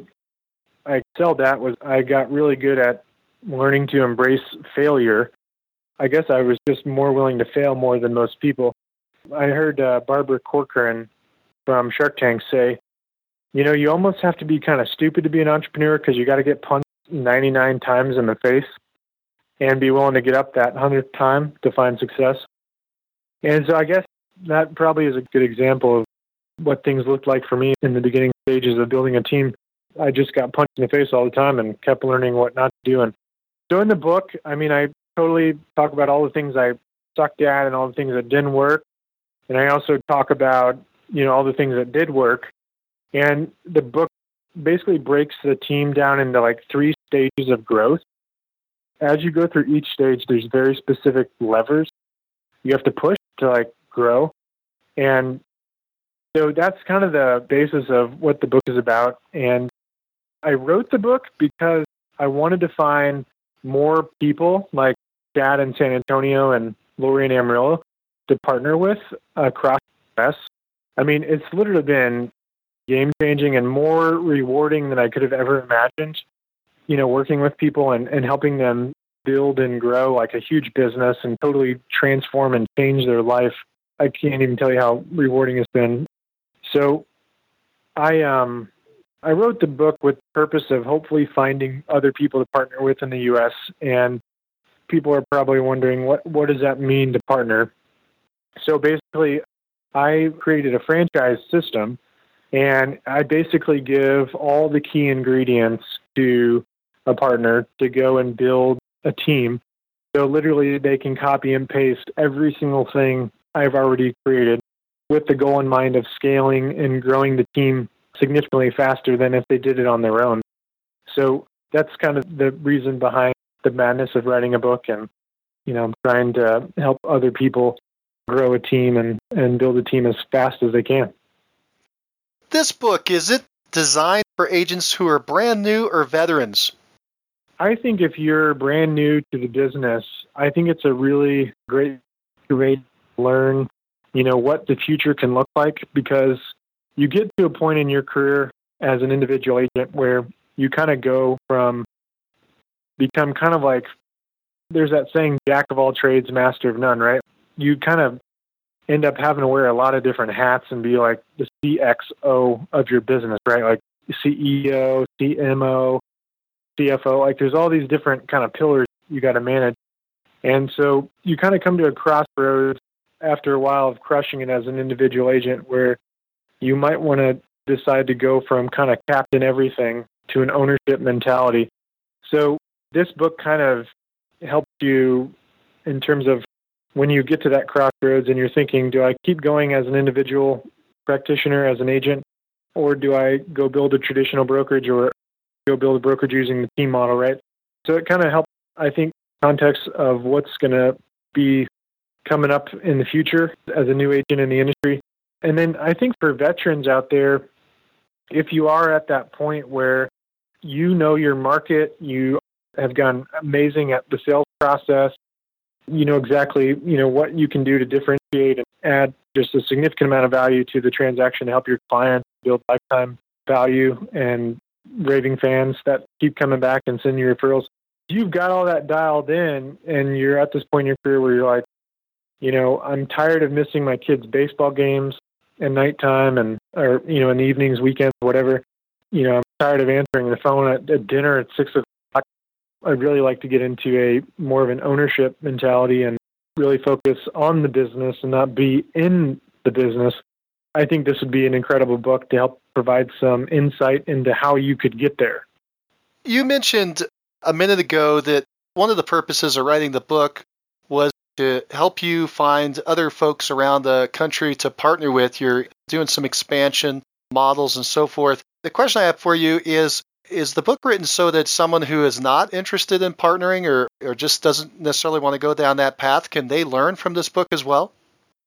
S3: I excelled at was I got really good at learning to embrace failure. I guess I was just more willing to fail more than most people. I heard Barbara Corcoran from Shark Tank say, you almost have to be kind of stupid to be an entrepreneur, because you got to get punched 99 times in the face and be willing to get up that 100th time to find success. And so I guess that probably is a good example of what things looked like for me in the beginning stages of building a team. I just got punched in the face all the time and kept learning what not to do. And so in the book, I totally talk about all the things I sucked at and all the things that didn't work. And I also talk about, all the things that did work. And the book basically breaks the team down into like 3 stages of growth. As you go through each stage, there's very specific levers you have to push to grow. And so that's kind of the basis of what the book is about. And I wrote the book because I wanted to find more people like Chad in San Antonio and Lori in Amarillo to partner with across the U.S. It's literally been game-changing and more rewarding than I could have ever imagined, working with people and helping them build and grow like a huge business and totally transform and change their life. I can't even tell you how rewarding it's been. So I wrote the book with the purpose of hopefully finding other people to partner with in the U.S. And people are probably wondering, what does that mean to partner? So basically, I created a franchise system, and I basically give all the key ingredients to a partner to go and build a team. So literally, they can copy and paste every single thing I've already created, with the goal in mind of scaling and growing the team significantly faster than if they did it on their own. So that's kind of the reason behind the madness of writing a book, and trying to help other people grow a team and build a team as fast as they can.
S2: This book, is it designed for agents who are brand new or veterans?
S3: I think if you're brand new to the business, I think it's a really great way to learn, what the future can look like, because you get to a point in your career as an individual agent where you kind of go from become kind of like, there's that saying, jack of all trades, master of none, right? You kind of end up having to wear a lot of different hats and be like the CXO of your business, right? Like CEO, CMO, CFO, like there's all these different kind of pillars you got to manage. And so you kind of come to a crossroads after a while of crushing it as an individual agent, where you might want to decide to go from kind of captain everything to an ownership mentality. So this book kind of helps you in terms of when you get to that crossroads and you're thinking, do I keep going as an individual practitioner, as an agent, or do I go build a traditional brokerage or go build a brokerage using the team model, right? So it kind of helps, I think, context of what's going to be coming up in the future as a new agent in the industry. And then I think for veterans out there, if you are at that point where you know your market, you have gone amazing at the sales process, you know exactly, what you can do to differentiate and add just a significant amount of value to the transaction to help your clients build lifetime value and raving fans that keep coming back and sending you referrals. You've got all that dialed in, and you're at this point in your career where you're like, I'm tired of missing my kids' baseball games at nighttime or in the evenings, weekends, whatever. I'm tired of answering the phone at dinner at 6 o'clock. I'd really like to get into a more of an ownership mentality and really focus on the business and not be in the business, I think this would be an incredible book to help provide some insight into how you could get there.
S2: You mentioned a minute ago that one of the purposes of writing the book was to help you find other folks around the country to partner with. You're doing some expansion models and so forth. The question I have for you is the book written so that someone who is not interested in partnering or just doesn't necessarily want to go down that path, can they learn from this book as well?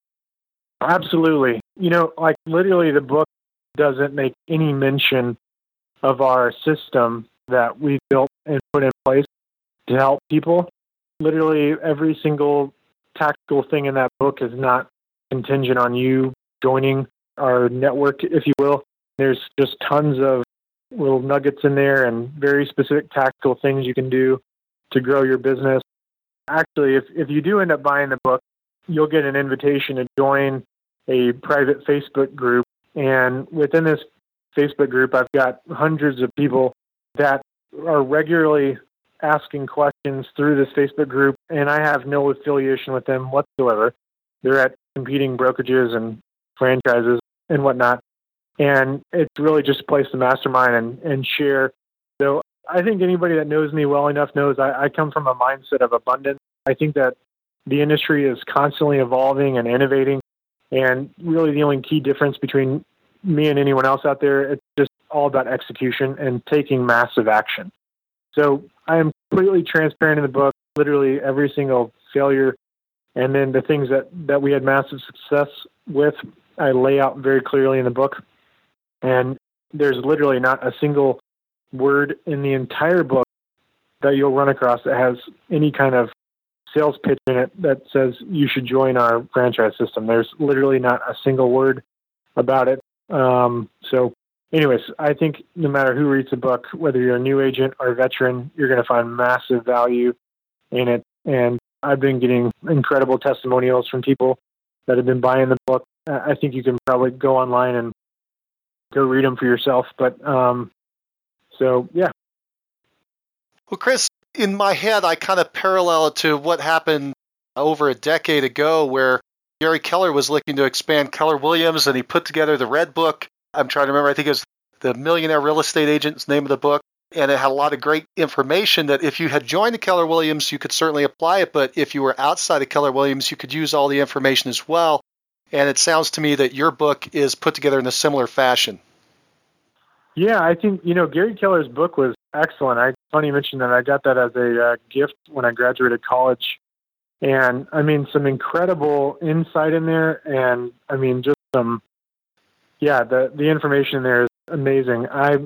S3: Absolutely. Like literally the book doesn't make any mention of our system that we built and put in place to help people. Literally every single tactical thing in that book is not contingent on you joining our network, if you will. There's just tons of little nuggets in there and very specific tactical things you can do to grow your business. Actually, if you do end up buying the book, you'll get an invitation to join a private Facebook group. And within this Facebook group, I've got hundreds of people that are regularly asking questions through this Facebook group, and I have no affiliation with them whatsoever. They're at competing brokerages and franchises and whatnot. And it's really just a place to mastermind and share. So I think anybody that knows me well enough knows I come from a mindset of abundance. I think that the industry is constantly evolving and innovating. And really the only key difference between me and anyone else out there, it's just all about execution and taking massive action. So I am completely transparent in the book, literally every single failure. And then the things that we had massive success with, I lay out very clearly in the book. And there's literally not a single word in the entire book that you'll run across that has any kind of sales pitch in it that says you should join our franchise system. There's literally not a single word about it. So anyways, I think no matter who reads the book, whether you're a new agent or a veteran, you're going to find massive value in it. And I've been getting incredible testimonials from people that have been buying the book. I think you can probably go online and go read them for yourself. But so, yeah.
S2: Well, Chris, in my head, I kind of parallel it to what happened over a decade ago where Gary Keller was looking to expand Keller Williams, and he put together the Red Book. I'm trying to remember, I think it was The Millionaire Real Estate Agent's name of the book. And it had a lot of great information that if you had joined the Keller Williams, you could certainly apply it. But if you were outside of Keller Williams, you could use all the information as well. And it sounds to me that your book is put together in a similar fashion.
S3: Yeah, I think, Gary Keller's book was excellent. Funny you mentioned that. I got that as a gift when I graduated college. And, some incredible insight in there. And, just some, the information there is amazing. At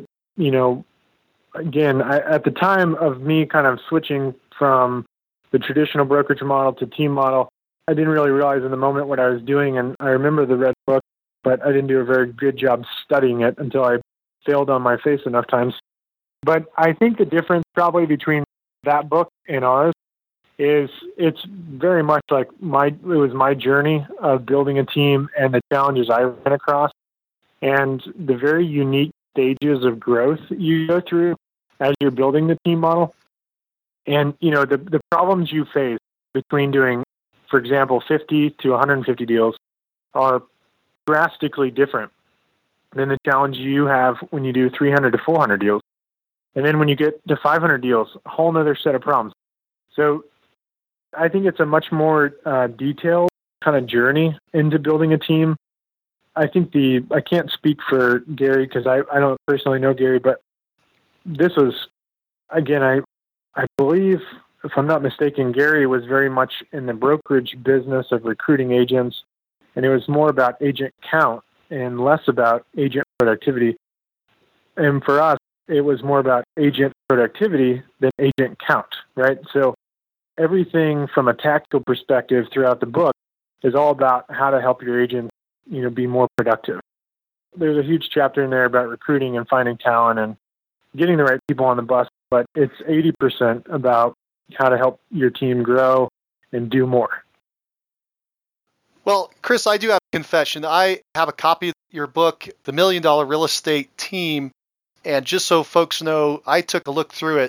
S3: the time of me kind of switching from the traditional brokerage model to team model, I didn't really realize in the moment what I was doing. And I remember the Red Book, but I didn't do a very good job studying it until I failed on my face enough times. But I think the difference probably between that book and ours is it's very much like it was my journey of building a team and the challenges I ran across and the very unique stages of growth you go through as you're building the team model. And, the problems you face between doing, for example, 50 to 150 deals are drastically different than the challenge you have when you do 300 to 400 deals. And then when you get to 500 deals, a whole nother set of problems. So I think it's a much more detailed kind of journey into building a team. I think I can't speak for Gary because I don't personally know Gary, but this was, again, I believe, if I'm not mistaken, Gary was very much in the brokerage business of recruiting agents, and it was more about agent count and less about agent productivity. And for us, it was more about agent productivity than agent count, right? So everything from a tactical perspective throughout the book is all about how to help your agents, be more productive. There's a huge chapter in there about recruiting and finding talent and getting the right people on the bus, but it's 80% about how to help your team grow and do more.
S2: Well, Chris, I do have a confession. I have a copy of your book, The $1 Million Real Estate Team, and just so folks know, I took a look through it.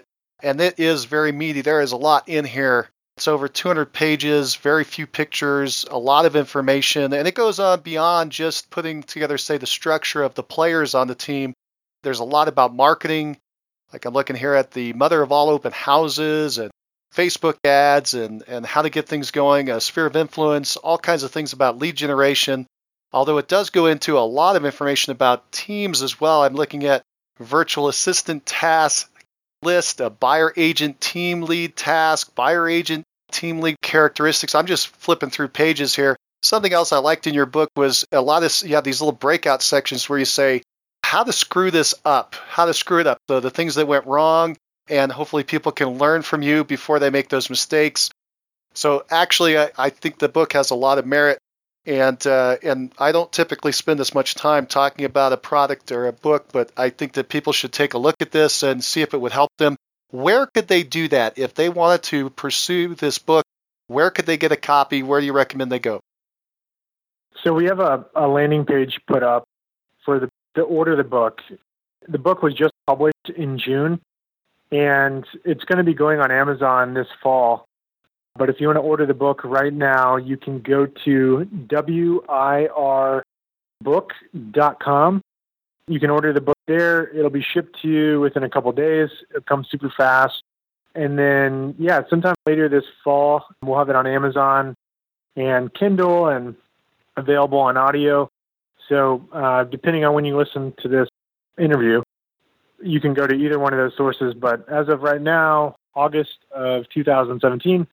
S2: and it is very meaty. There is a lot in here. It's over 200 pages, very few pictures, a lot of information, and it goes on beyond just putting together, say, the structure of the players on the team. There's a lot about marketing. Like I'm looking here at the mother of all open houses and Facebook ads and how to get things going, a sphere of influence, all kinds of things about lead generation. Although it does go into a lot of information about teams as well. I'm looking at virtual assistant tasks list, a buyer agent team lead task, buyer agent team lead characteristics. I'm just flipping through pages here. Something else I liked in your book was you have these little breakout sections where you say how to screw this up, how to screw it up, the things that went wrong, and hopefully people can learn from you before they make those mistakes. So actually, I think the book has a lot of merit. And I don't typically spend this much time talking about a product or a book, but I think that people should take a look at this and see if it would help them. Where could they do that? If they wanted to pursue this book, where could they get a copy? Where do you recommend they go?
S3: So we have a landing page put up for to order the book. The book was just published in June, and it's going to be going on Amazon this fall. But if you want to order the book right now, you can go to wirbook.com. You can order the book there. It'll be shipped to you within a couple of days. It'll come super fast. And then, sometime later this fall, we'll have it on Amazon and Kindle and available on audio. So depending on when you listen to this interview, you can go to either one of those sources. But as of right now, August of 2017,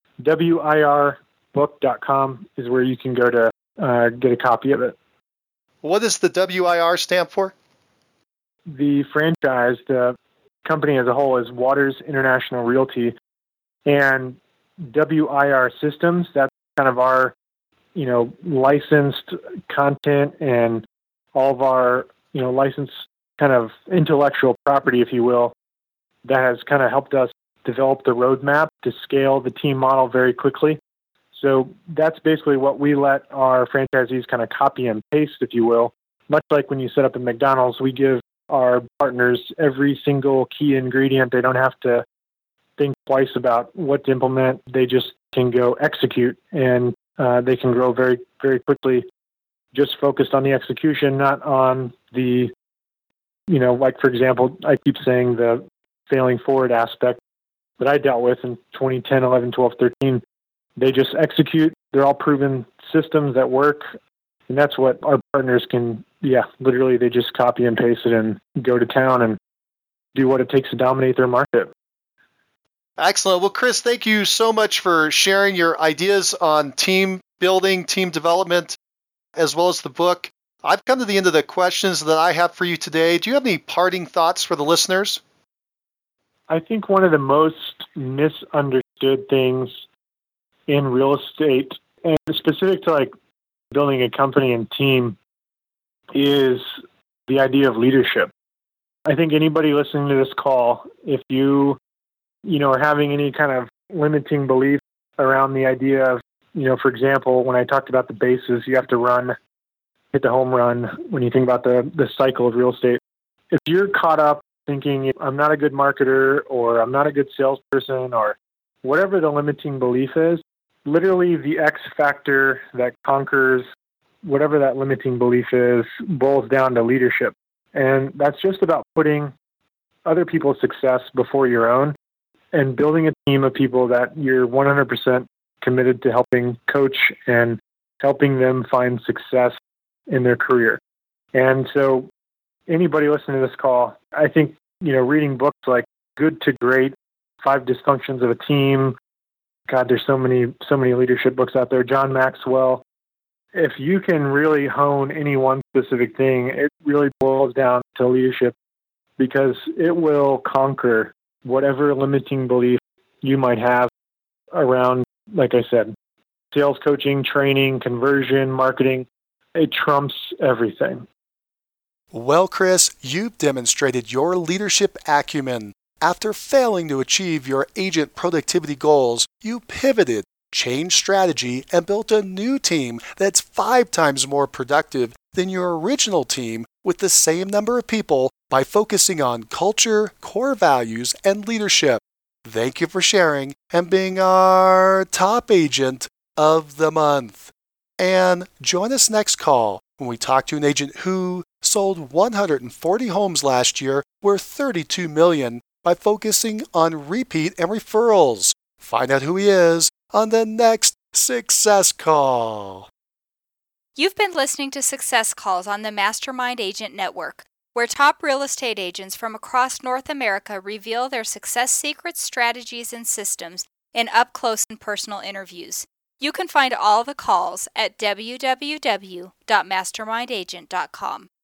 S3: wirbook.com is where you can go to get a copy of it.
S2: What does the WIR stand for?
S3: The franchise, the company as a whole, is Waters International Realty. And WIR Systems, that's kind of our, licensed content and all of our, licensed kind of intellectual property, if you will, that has kind of helped us develop the roadmap to scale the team model very quickly. So that's basically what we let our franchisees kind of copy and paste, if you will. Much like when you set up a McDonald's, we give our partners every single key ingredient. They don't have to think twice about what to implement. They just can go execute, and they can grow very, very quickly, just focused on the execution, not on the, like, for example, I keep saying the failing forward aspect that I dealt with in 2010, 11, 12, 13. They just execute. They're all proven systems that work. And that's what our partners can, literally they just copy and paste it and go to town and do what it takes to dominate their market.
S2: Excellent. Well, Chris, thank you so much for sharing your ideas on team building, team development, as well as the book. I've come to the end of the questions that I have for you today. Do you have any parting thoughts for the listeners?
S3: I think one of the most misunderstood things in real estate, and specific to like building a company and team, is the idea of leadership. I think anybody listening to this call, if you are having any kind of limiting belief around the idea of, for example, when I talked about the bases, you have to hit the home run when you think about the cycle of real estate. If you're caught up thinking I'm not a good marketer or I'm not a good salesperson or whatever the limiting belief is, literally the X factor that conquers whatever that limiting belief is boils down to leadership. And that's just about putting other people's success before your own and building a team of people that you're 100% committed to helping coach and helping them find success in their career. And so anybody listening to this call, I think, reading books like Good to Great, 5 Dysfunctions of a Team. God, there's so many leadership books out there. John Maxwell. If you can really hone any one specific thing, it really boils down to leadership, because it will conquer whatever limiting belief you might have around, like I said, sales coaching, training, conversion, marketing. It trumps everything.
S2: Well, Chris, you've demonstrated your leadership acumen. After failing to achieve your agent productivity goals, you pivoted, changed strategy, and built a new team that's 5 times more productive than your original team with the same number of people by focusing on culture, core values, and leadership. Thank you for sharing and being our top agent of the month. And join us next call when we talk to an agent who sold 140 homes last year worth $32 million by focusing on repeat and referrals. Find out who he is on the next Success Call.
S1: You've been listening to Success Calls on the Mastermind Agent Network, where top real estate agents from across North America reveal their success secrets, strategies, and systems in up-close and personal interviews. You can find all the calls at www.mastermindagent.com.